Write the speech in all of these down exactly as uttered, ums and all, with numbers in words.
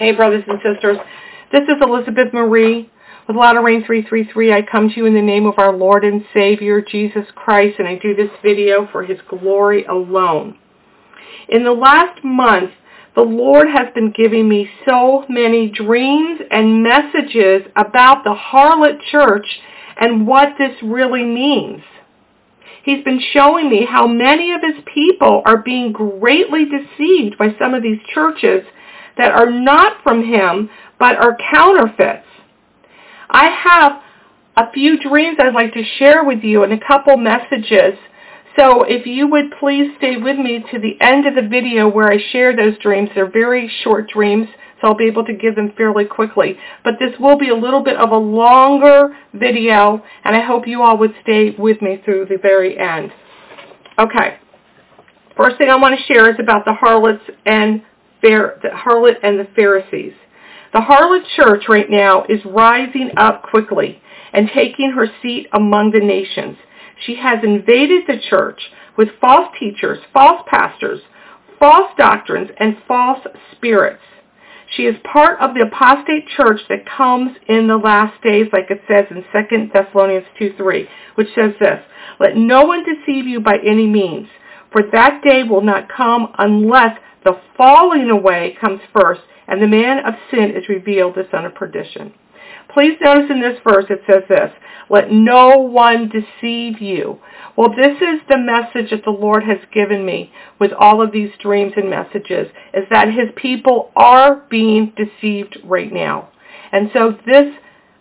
Hey, brothers and sisters. This is Elizabeth Marie with Latter Rain three three three. I come to you in the name of our Lord and Savior, Jesus Christ, and I do this video for His glory alone. In the last month, the Lord has been giving me so many dreams and messages about the harlot church and what this really means. He's been showing me how many of His people are being greatly deceived by some of these churches that are not from Him, but are counterfeits. I have a few dreams I'd like to share with you and a couple messages. So if you would please stay with me to the end of the video where I share those dreams. They're very short dreams, so I'll be able to give them fairly quickly. But this will be a little bit of a longer video, and I hope you all would stay with me through the very end. Okay. First thing I want to share is about the harlots and the harlot and the Pharisees. The harlot church right now is rising up quickly and taking her seat among the nations. She has invaded the church with false teachers, false pastors, false doctrines, and false spirits. She is part of the apostate church that comes in the last days, like it says in Second Thessalonians two three, which says this, "Let no one deceive you by any means, for that day will not come unless the falling away comes first, and the man of sin is revealed, the son of perdition." Please notice in this verse it says this, "Let no one deceive you." Well, this is the message that the Lord has given me with all of these dreams and messages, is that His people are being deceived right now. And so this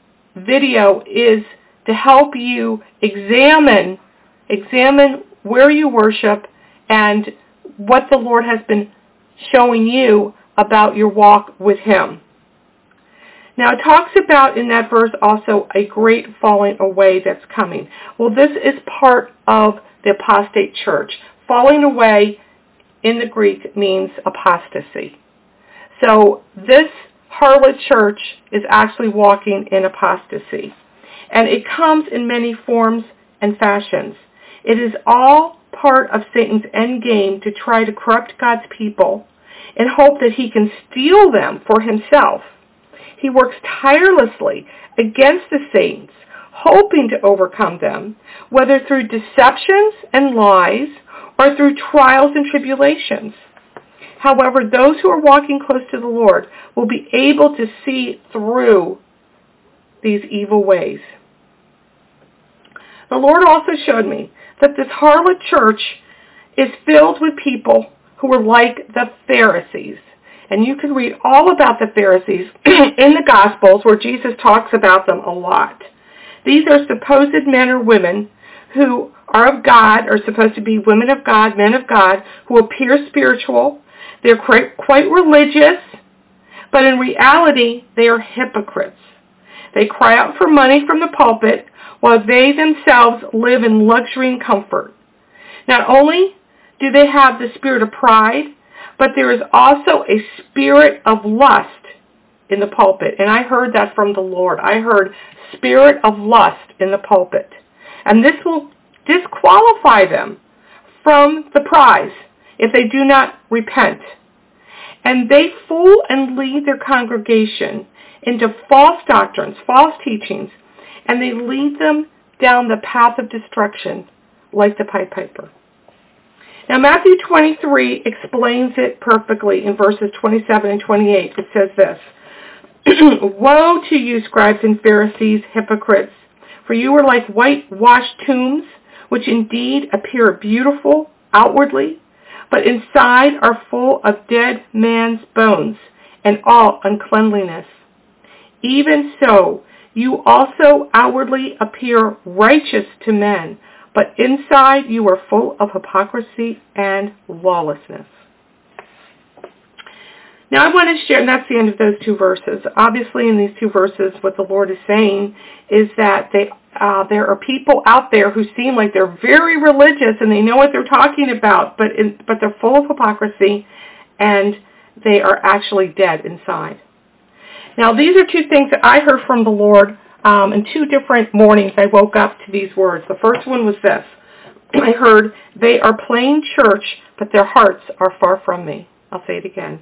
video is to help you examine, examine where you worship and what the Lord has been showing you about your walk with Him. Now it talks about in that verse also a great falling away that's coming. Well, this is part of the apostate church. Falling away in the Greek means apostasy. So this harlot church is actually walking in apostasy. And it comes in many forms and fashions. It is all part of Satan's end game to try to corrupt God's people in hope that he can steal them for himself. He works tirelessly against the saints, hoping to overcome them, whether through deceptions and lies or through trials and tribulations. However, those who are walking close to the Lord will be able to see through these evil ways. The Lord also showed me that this harlot church is filled with people who are like the Pharisees. And you can read all about the Pharisees in the Gospels where Jesus talks about them a lot. These are supposed men or women who are of God, are supposed to be women of God, men of God, who appear spiritual. They're quite, quite religious, but in reality, they are hypocrites. They cry out for money from the pulpit while they themselves live in luxury and comfort. Not only do they have the spirit of pride, but there is also a spirit of lust in the pulpit. And I heard that from the Lord. I heard spirit of lust in the pulpit. And this will disqualify them from the prize if they do not repent. And they fool and lead their congregation into false doctrines, false teachings, and they lead them down the path of destruction like the Pied Piper. Now, Matthew twenty-three explains it perfectly in verses twenty-seven and twenty-eight. It says this, "Woe to you, scribes and Pharisees, hypocrites, for you are like whitewashed tombs, which indeed appear beautiful outwardly, but inside are full of dead man's bones and all uncleanliness. Even so, you also outwardly appear righteous to men, but inside you are full of hypocrisy and lawlessness." Now I want to share, and that's the end of those two verses. Obviously in these two verses what the Lord is saying is that they, uh, there are people out there who seem like they're very religious and they know what they're talking about, but, in, but they're full of hypocrisy and they are actually dead inside. Now these are two things that I heard from the Lord Um, in two different mornings. I woke up to these words. The first one was this. I heard, "They are playing church, but their hearts are far from me." I'll say it again.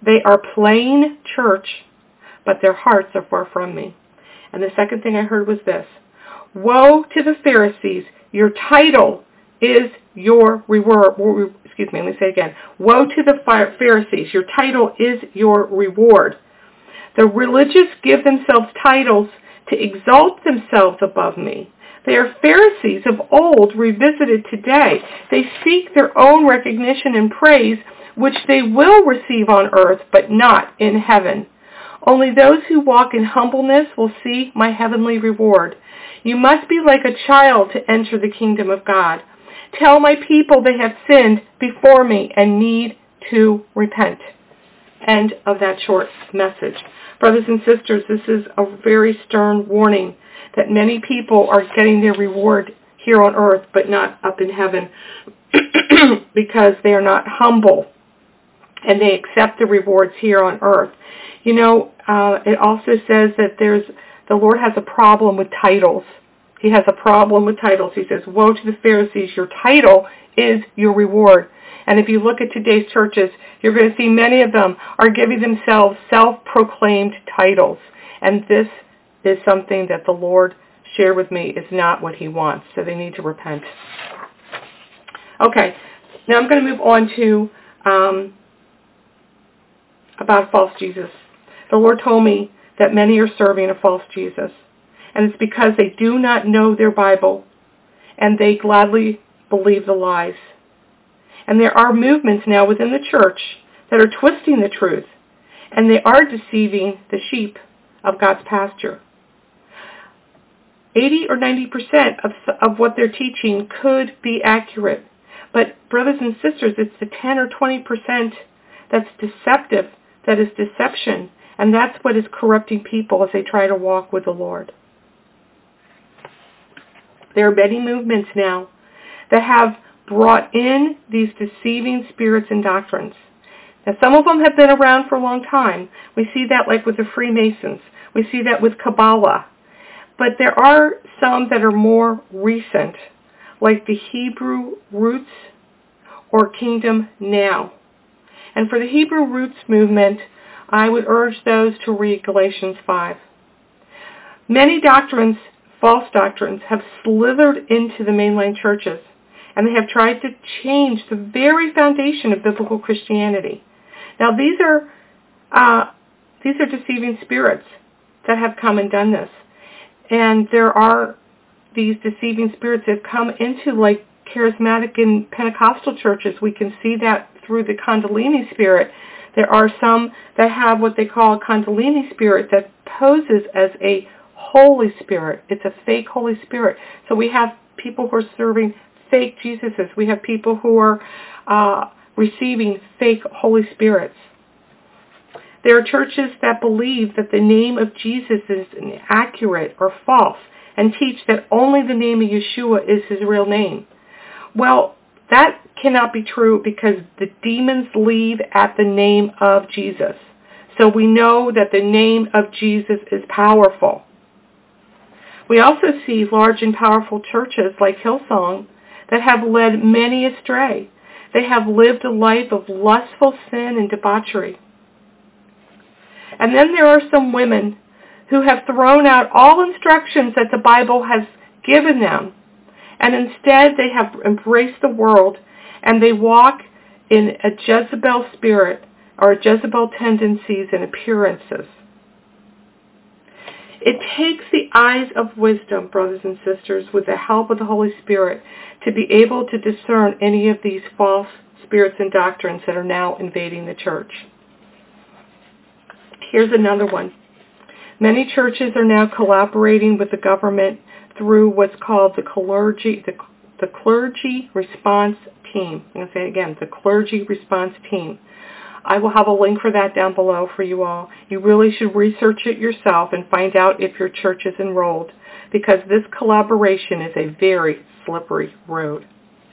They are playing church, but their hearts are far from me. And the second thing I heard was this. Woe to the Pharisees, your title is your reward. Excuse me, let me say it again. Woe to the Pharisees, your title is your reward. The religious give themselves titles to exalt themselves above me. They are Pharisees of old revisited today. They seek their own recognition and praise, which they will receive on earth, but not in heaven. Only those who walk in humbleness will see my heavenly reward. You must be like a child to enter the kingdom of God. Tell my people they have sinned before me and need to repent. End of that short message. Brothers and sisters, this is a very stern warning that many people are getting their reward here on earth, but not up in heaven, because they are not humble and they accept the rewards here on earth. You know, uh, it also says that there's the Lord has a problem with titles. He has a problem with titles. He says, woe to the Pharisees, your title is your reward. And if you look at today's churches, you're going to see many of them are giving themselves self-proclaimed titles. And this is something that the Lord shared with me is not what he wants. So they need to repent. Okay, now I'm going to move on to um, about false Jesus. The Lord told me that many are serving a false Jesus. And it's because they do not know their Bible and they gladly believe the lies. And there are movements now within the church that are twisting the truth, and they are deceiving the sheep of God's pasture. eighty or ninety percent of, of what they're teaching could be accurate. But brothers and sisters, it's the ten or twenty percent that's deceptive, that is deception. And that's what is corrupting people as they try to walk with the Lord. There are many movements now that have brought in these deceiving spirits and doctrines. Now, some of them have been around for a long time. We see that like with the Freemasons. We see that with Kabbalah. But there are some that are more recent, like the Hebrew Roots or Kingdom Now. And for the Hebrew Roots movement, I would urge those to read Galatians five. Many doctrines, false doctrines, have slithered into the mainline churches, and they have tried to change the very foundation of biblical Christianity. Now, these are uh, these are deceiving spirits that have come and done this. And there are these deceiving spirits that have come into like charismatic and Pentecostal churches. We can see that through the Kundalini spirit. There are some that have what they call a Kundalini spirit that poses as a Holy Spirit. It's a fake Holy Spirit. So we have people who are serving fake Jesuses. We have people who are uh, receiving fake Holy Spirits. There are churches that believe that the name of Jesus is inaccurate or false and teach that only the name of Yeshua is his real name. Well, that cannot be true because the demons leave at the name of Jesus. So we know that the name of Jesus is powerful. We also see large and powerful churches like Hillsong that have led many astray. They have lived a life of lustful sin and debauchery. And then there are some women who have thrown out all instructions that the Bible has given them, and instead they have embraced the world and they walk in a Jezebel spirit or Jezebel tendencies and appearances. It takes the eyes of wisdom, brothers and sisters, with the help of the Holy Spirit, to be able to discern any of these false spirits and doctrines that are now invading the church. Here's another one. Many churches are now collaborating with the government through what's called the clergy, the, the clergy response team. I'm going to say it again, the clergy response team. I will have a link for that down below for you all. You really should research it yourself and find out if your church is enrolled, because this collaboration is a very slippery road.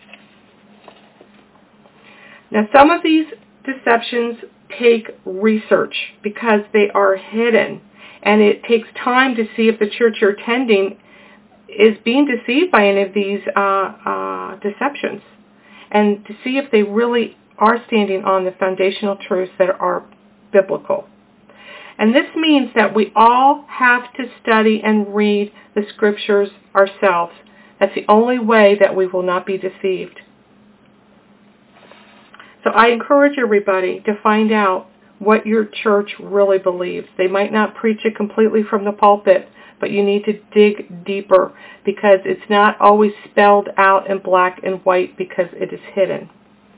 Now, some of these deceptions take research because they are hidden, and it takes time to see if the church you're attending is being deceived by any of these uh, uh, deceptions, and to see if they really are standing on the foundational truths that are biblical. And this means that we all have to study and read the scriptures ourselves. That's the only way that we will not be deceived. So I encourage everybody to find out what your church really believes. They might not preach it completely from the pulpit, but you need to dig deeper because it's not always spelled out in black and white because it is hidden.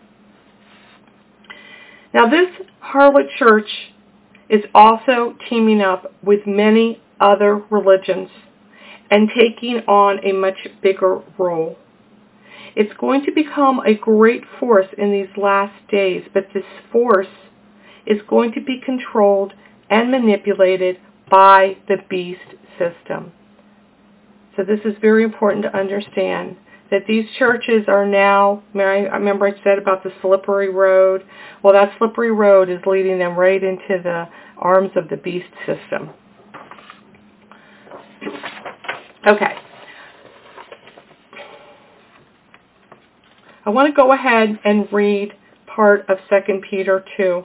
Now this harlot church is also teaming up with many other religions and taking on a much bigger role. It's going to become a great force in these last days, but this force is going to be controlled and manipulated by the beast system. So this is very important to understand that these churches are now, I remember I said about the slippery road. Well, that slippery road is leading them right into the arms of the beast system. Okay. I want to go ahead and read part of Second Peter two.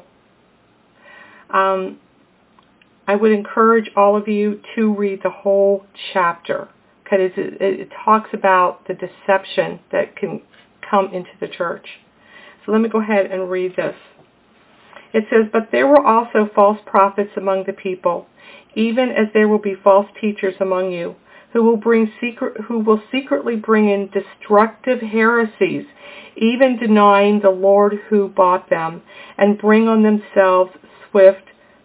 Um, I would encourage all of you to read the whole chapter because it, it talks about the deception that can come into the church. So let me go ahead and read this. It says, "But there were also false prophets among the people, even as there will be false teachers among you, who will bring secret, who will secretly bring in destructive heresies, even denying the Lord who bought them, and bring on themselves swift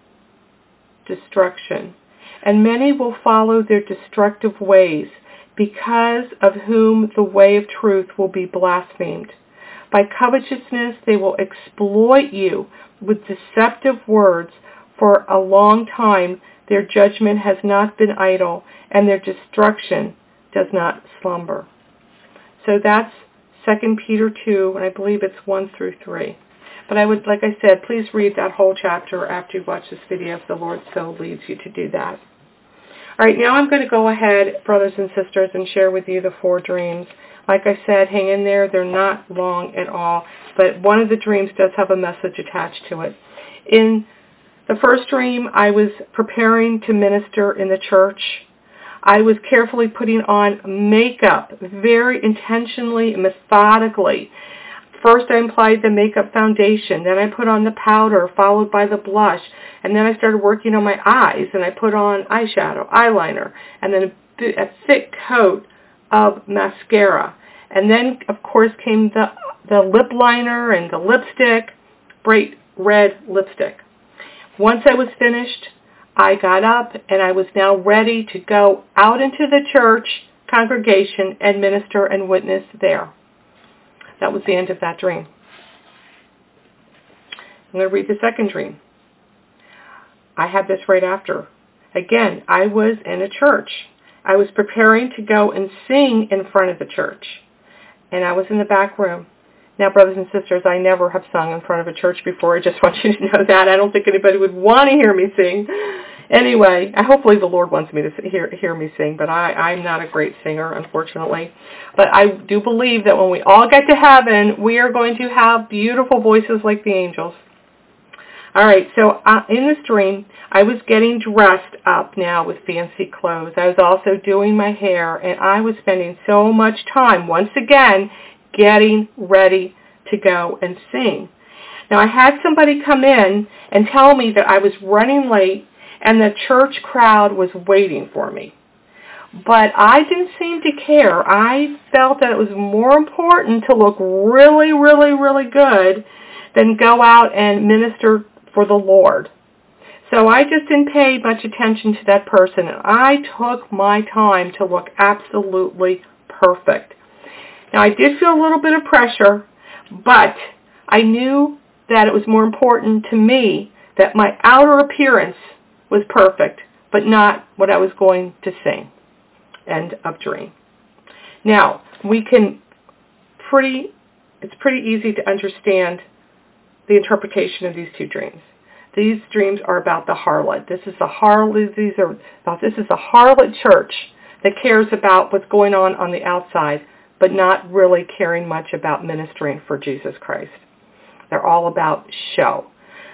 destruction. And many will follow their destructive ways, because of whom the way of truth will be blasphemed. By covetousness they will exploit you with deceptive words. For a long time their judgment has not been idle, and their destruction does not slumber." So that's Second Peter two, and I believe it's one through three. But I would, like I said, please read that whole chapter after you watch this video if the Lord so leads you to do that. All right, now I'm going to go ahead, brothers and sisters, and share with you the four dreams. Like I said, hang in there. They're not long at all, but one of the dreams does have a message attached to it. In the first dream, I was preparing to minister in the church. I was carefully putting on makeup, very intentionally, methodically. First I applied the makeup foundation, then I put on the powder, followed by the blush, and then I started working on my eyes, and I put on eyeshadow, eyeliner, and then a thick coat of mascara. And then, of course, came the, the lip liner and the lipstick, bright red lipstick. Once I was finished, I got up, and I was now ready to go out into the church congregation and minister and witness there. That was the end of that dream. I'm going to read the second dream. I had this right after. Again, I was in a church. I was preparing to go and sing in front of the church, and I was in the back room. Now, brothers and sisters, I never have sung in front of a church before. I just want you to know that. I don't think anybody would want to hear me sing. Anyway, hopefully the Lord wants me to hear, hear me sing, but I, I'm not a great singer, unfortunately. But I do believe that when we all get to heaven, we are going to have beautiful voices like the angels. All right, so uh, in this dream, I was getting dressed up now with fancy clothes. I was also doing my hair, and I was spending so much time, once again, getting ready to go and sing. Now, I had somebody come in and tell me that I was running late, and the church crowd was waiting for me. But I didn't seem to care. I felt that it was more important to look really, really, really good than go out and minister for the Lord. So I just didn't pay much attention to that person, and I took my time to look absolutely perfect. Now, I did feel a little bit of pressure, but I knew that it was more important to me that my outer appearance was perfect, but not what I was going to sing. End of dream. Now, we can pretty, it's pretty easy to understand the interpretation of these two dreams. These dreams are about the harlot. This is a harlot, these are about, this is a harlot church that cares about what's going on on the outside, but not really caring much about ministering for Jesus Christ. They're all about show.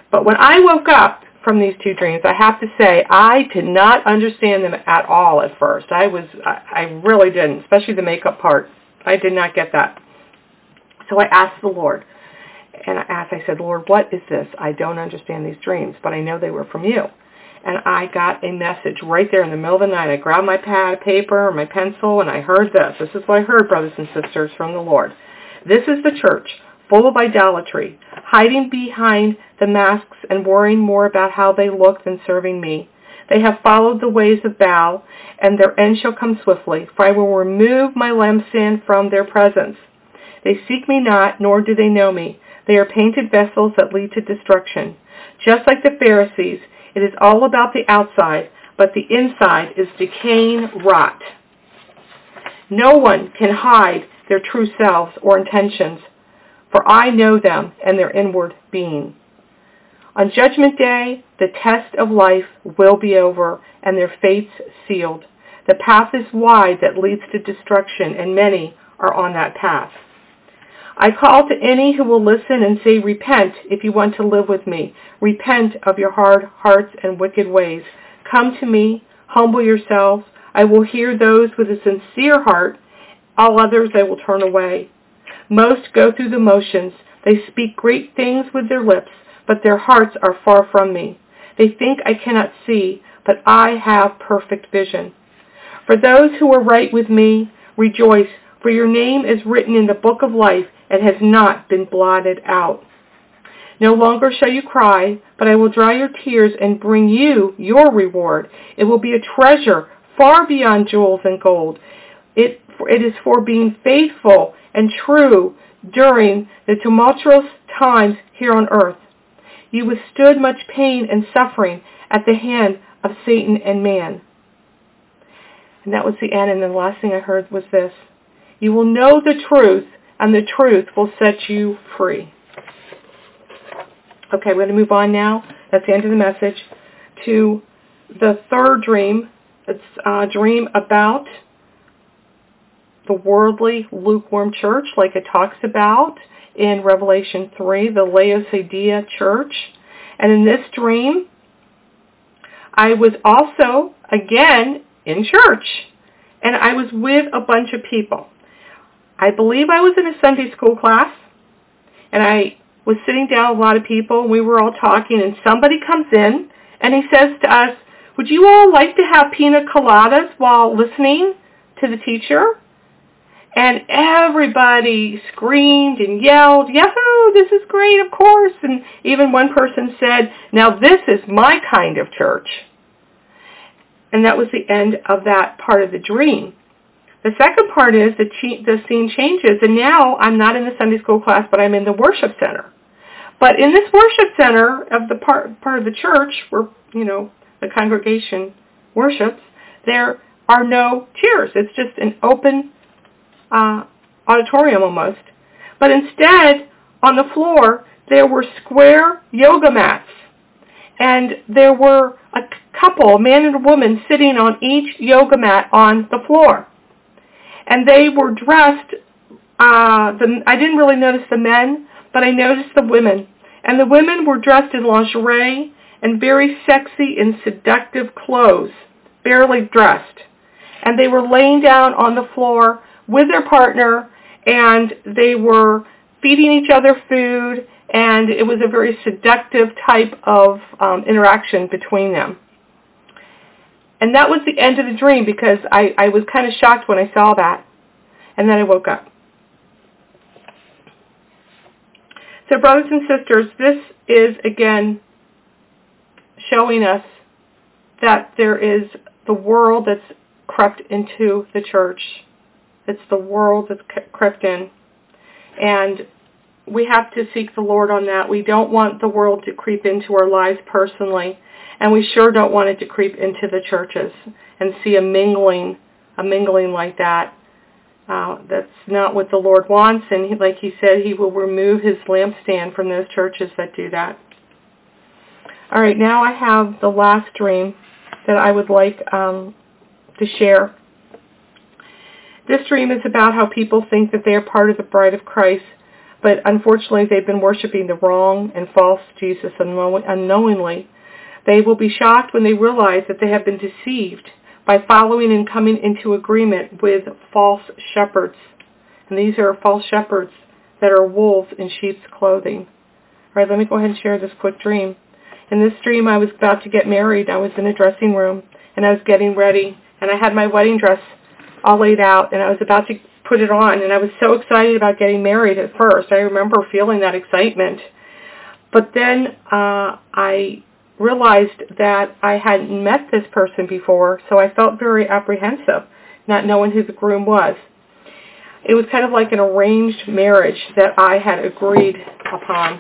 But when I woke up from these two dreams, I have to say, I did not understand them at all at first. I was, I, I really didn't, especially the makeup part. I did not get that. So I asked the Lord, and I asked, I said, Lord, what is this? I don't understand these dreams, but I know they were from you. And I got a message right there in the middle of the night. I grabbed my pad, paper, my pencil, and I heard this. This is what I heard, brothers and sisters, from the Lord. This is the church, full of idolatry, hiding behind the masks and worrying more about how they look than serving me. They have followed the ways of Baal, and their end shall come swiftly, for I will remove my lampstand from their presence. They seek me not, nor do they know me. They are painted vessels that lead to destruction. Just like the Pharisees, it is all about the outside, but the inside is decaying rot. No one can hide their true selves or intentions, for I know them and their inward being. On Judgment Day, the test of life will be over and their fates sealed. The path is wide that leads to destruction, and many are on that path. I call to any who will listen and say, repent if you want to live with me. Repent of your hard hearts and wicked ways. Come to me, humble yourselves. I will hear those with a sincere heart. All others I will turn away. Most go through the motions. They speak great things with their lips, but their hearts are far from me. They think I cannot see, but I have perfect vision. For those who are right with me, rejoice, for your name is written in the book of life and has not been blotted out. No longer shall you cry, but I will dry your tears and bring you your reward. It will be a treasure far beyond jewels and gold. It, it is for being faithful and true during the tumultuous times here on earth. You withstood much pain and suffering at the hand of Satan and man. And that was the end, and the last thing I heard was this. You will know the truth, and the truth will set you free. Okay, we're going to move on now. That's the end of the message. To the third dream. It's a dream about the worldly lukewarm church, like it talks about in Revelation three, the Laodicea church. And in this dream, I was also, again, in church. And I was with a bunch of people. I believe I was in a Sunday school class, and I was sitting down with a lot of people, and we were all talking, and somebody comes in, and he says to us, would you all like to have pina coladas while listening to the teacher? And everybody screamed and yelled, yahoo, this is great, of course. And even one person said, now this is my kind of church. And that was the end of that part of the dream. The second part is the, che- the scene changes, and now I'm not in the Sunday school class, but I'm in the worship center. But in this worship center of the part, part of the church where, you know, the congregation worships, there are no chairs. It's just an open uh, auditorium almost. But instead, on the floor, there were square yoga mats. And there were a couple, a man and a woman, sitting on each yoga mat on the floor. And they were dressed, uh, the, I didn't really notice the men, but I noticed the women. And the women were dressed in lingerie and very sexy and seductive clothes, barely dressed. And they were laying down on the floor with their partner, and they were feeding each other food, and it was a very seductive type of um, interaction between them. And that was the end of the dream, because I, I was kind of shocked when I saw that. And then I woke up. So brothers and sisters, this is, again, showing us that there is the world that's crept into the church. It's the world that's crept in. And we have to seek the Lord on that. We don't want the world to creep into our lives personally. And we sure don't want it to creep into the churches and see a mingling, a mingling like that. Uh, that's not what the Lord wants. And he, like he said, he will remove his lampstand from those churches that do that. All right, now I have the last dream that I would like um, to share. This dream is about how people think that they are part of the bride of Christ, but unfortunately they've been worshiping the wrong and false Jesus unknowingly. They will be shocked when they realize that they have been deceived by following and coming into agreement with false shepherds. And these are false shepherds that are wolves in sheep's clothing. All right, let me go ahead and share this quick dream. In this dream, I was about to get married. I was in a dressing room, and I was getting ready, and I had my wedding dress all laid out, and I was about to put it on, and I was so excited about getting married at first. I remember feeling that excitement. But then uh, I realized that I hadn't met this person before, so I felt very apprehensive, not knowing who the groom was. It was kind of like an arranged marriage that I had agreed upon.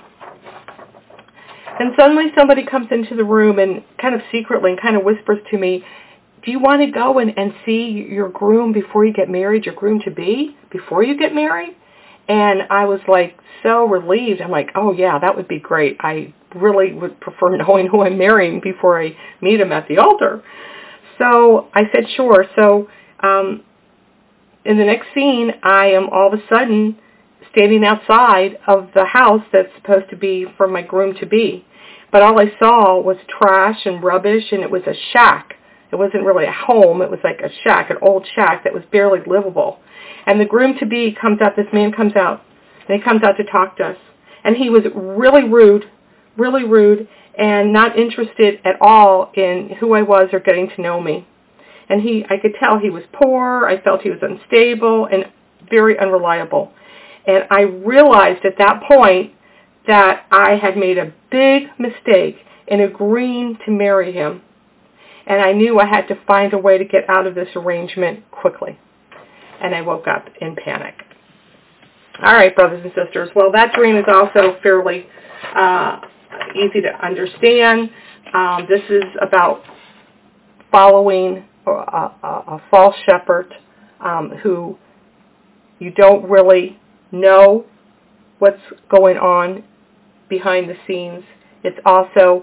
And suddenly somebody comes into the room and kind of secretly and kind of whispers to me, do you want to go and, and see your groom before you get married, your groom-to-be, before you get married? And I was like so relieved. I'm like, oh yeah, that would be great. I really would prefer knowing who I'm marrying before I meet him at the altar. So I said sure. So um, in the next scene, I am all of a sudden standing outside of the house that's supposed to be for my groom-to-be. But all I saw was trash and rubbish, and it was a shack. It wasn't really a home. It was like a shack, an old shack that was barely livable. And the groom-to-be comes out, this man comes out, and he comes out to talk to us. And he was really rude, really rude, and not interested at all in who I was or getting to know me. And he, I could tell he was poor. I felt he was unstable and very unreliable. And I realized at that point that I had made a big mistake in agreeing to marry him. And I knew I had to find a way to get out of this arrangement quickly. And I woke up in panic. All right, brothers and sisters. Well, that dream is also fairly uh, easy to understand. Um, this is about following a, a, a false shepherd um, who you don't really know what's going on behind the scenes. It's also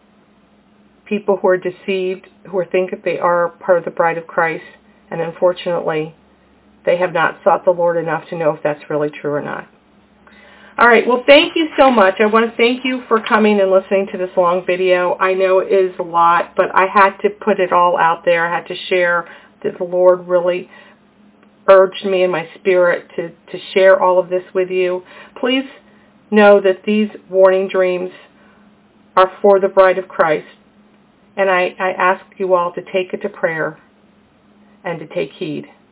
people who are deceived, who think that they are part of the bride of Christ, and unfortunately, they have not sought the Lord enough to know if that's really true or not. All right, well, thank you so much. I want to thank you for coming and listening to this long video. I know it is a lot, but I had to put it all out there. I had to share that the Lord really urged me in my spirit to, to share all of this with you. Please know that these warning dreams are for the bride of Christ. And I, I ask you all to take it to prayer and to take heed.